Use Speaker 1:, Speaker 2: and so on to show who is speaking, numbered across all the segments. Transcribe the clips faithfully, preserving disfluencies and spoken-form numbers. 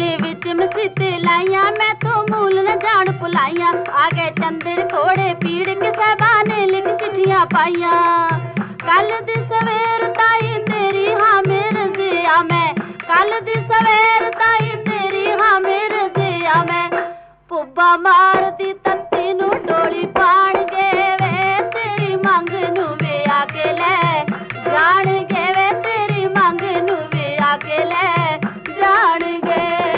Speaker 1: दिल विच मसीते लाइया मैं तो मूल न जान भुलाइया आ गए चंदर कोड़े पीड़ के साहबाने लिख चिट्ठियां पाइया कल दी सवेर ताई तेरी हाँ मेरे जिया मैं कल दी सवेर ताई तेरी हाँ मेरे जिया मैं पुब्बा मार दी तत्ती नू डोली पाण गे वे तेरी मंग नू वे आके ले जान गे वे तेरी मंग नू वे आके ले जान गे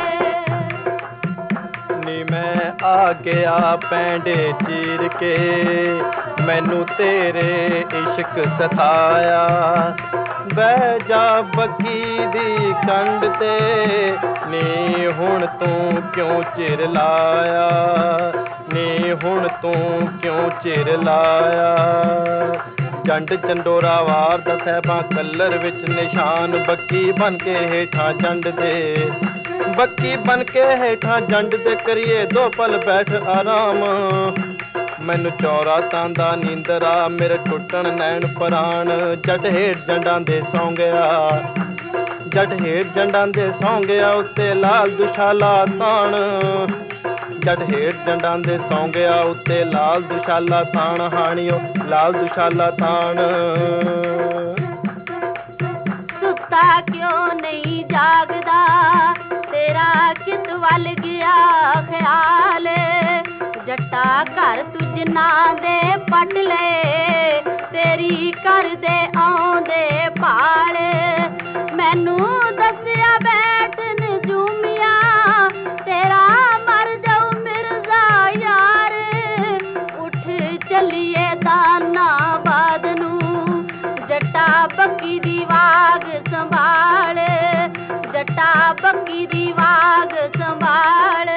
Speaker 2: नी मैं आ गया पैंडे चीर के मैनू तेरे इश्क सताया बह जा बगी दी कंड ते नी हुण तू क्यों चिर लाया नी हुण तू क्यों चिर लाया जंड चंडोरा वार दा सहबा कलर विच निशान बक्की बन के हेठा जंड दे बक्की बन के हेठा जंड दे करिए दो पल बैठ आराम मैनू चौरा तांदा नींदरा मेरे टुटन नैन प्राण जट हेठ जंडां दे सौं गया जट हेठ जंडां दे सौं गया उत्ते लाल दुशाला ताण जट हेठ जंडां दे सौं गया उत्ते लाल दुशाला ताण हाणियो लाल दुशाला ताण
Speaker 1: सुता क्यों नहीं जागदा तेरा किस वल गया ख्याल जट्टा घर तुझ ना दे पट ले तेरी कर दे आउंदे पाल मैनू दसिया बैठ नजूमिया तेरा मर जाऊ मिर्जा यार उठ चलिए दाना बाद नू जट्टा बक्की दी वाग संभाल जट्टा बक्की दी वाग संभाल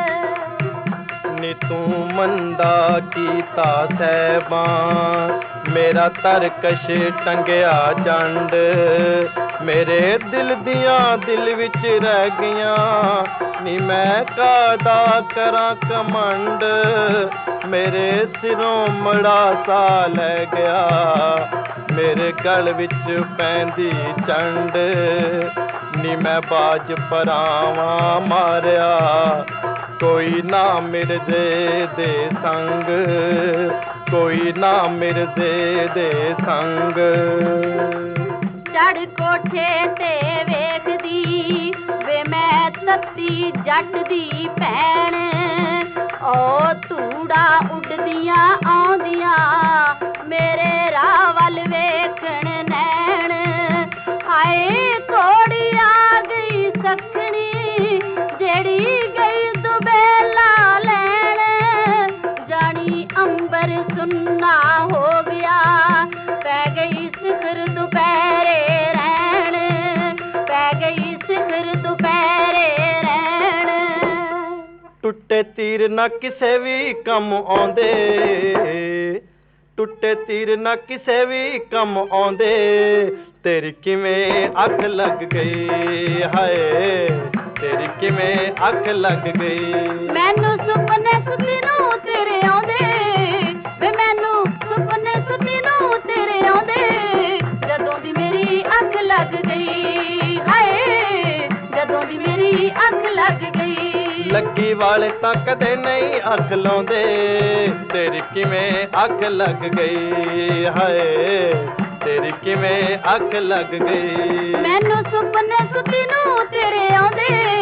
Speaker 2: नी तू मंदा कीता सहबा मेरा तरकश टंगिया जंड मेरे दिल दियां दिल विच रह गईयां नी मैं कादा करा कमंड मेरे सिरों मड़ा सा लै गया मेरे गल विच पैंदी चंड नी मैं बाज परावा मारिया कोई ना मिर्जे दे संग कोई ना मिर्जे दे संग
Speaker 1: चढ़ कोठे ते वेखदी वे मैं तत्ती जट दी भैन ओ धूड़ा उड़दियां आउंदियां मेरे राह वल वेखण नैन हाय थोड़ी आ गई सखनी जेड़ी गई दुबेला लैन जानी अंबर सुन्ना हो गया पै गई सिखर दोपहरे रहन पै गई सिखर दोपहरे रहन
Speaker 2: टुटे तीर ना किसे भी कम आउंदे टुटे तीर ना किसे भी कम आउंदे तेरी किवें अख लग गई हाय तेरी किवें अख लग गई
Speaker 1: मैनू सुपने सुती नू तेरे आउंदे वे मैनू सुपने सुती नू तेरे आउंदे जदों दी मेरी अख लग गई हाय जदों दी मेरी अख लग गई
Speaker 2: लगी वाले तां कदे नहीं अख लाउंदे तेरी किवें अख लग गई हाय तेरी किवें अख लग गई
Speaker 1: मैनू सुपने सुती नू तेरे आउंदे